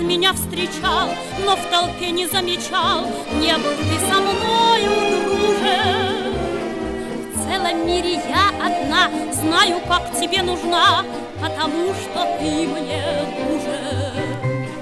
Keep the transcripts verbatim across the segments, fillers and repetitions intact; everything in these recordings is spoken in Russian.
меня встречал, но в толпе не замечал. Не был ты со мною, друже. В целом мире я одна, знаю, как тебе нужна, потому что ты мне нужен.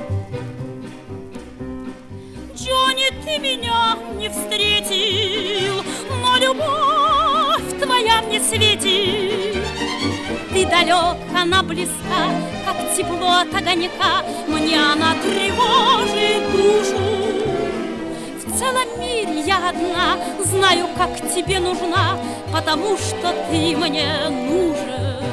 Джонни, ты меня не встретил, но любовь твоя мне светит. Ты далек, она близка, как тепло от огонька, мне она тревожит душу. В целом мире я одна, знаю, как тебе нужна, потому что ты мне нужен.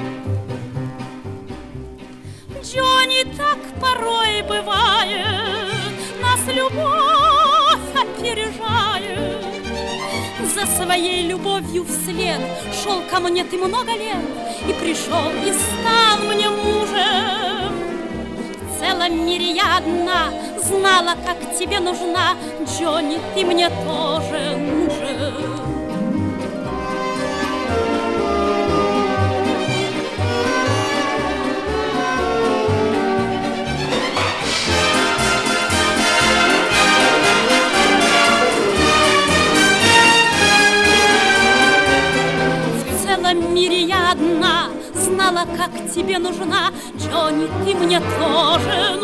Джонни, так порой бывает, нас любовь опережает. За своей любовью вслед шел ко мне ты много лет, и пришел, и стал мне мужем. В целом мире я одна, знала, как тебе нужна. Джонни, ты мне тоже нужен. В мире я одна, знала, как тебе нужна. Джонни, ты мне тоже